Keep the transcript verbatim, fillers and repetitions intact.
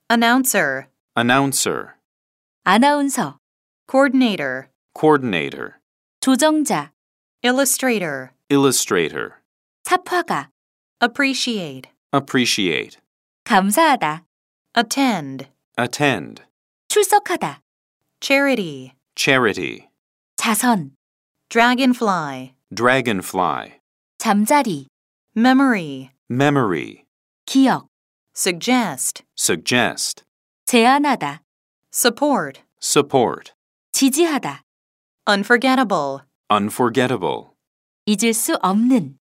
announcer, announcer, 아나운서, coordinator, coordinator, 조정자, illustrator, illustrator, 插화가, appreciate, appreciate, 감사하다, attend, attend, 출석하다, charity, charity, 자선, dragonfly, dragonfly, 잠자리, memory, memory, 기억, suggest, suggest, 제안하다, support, support, 지지하다, unforgettable. unforgettable, 잊을 수 없는.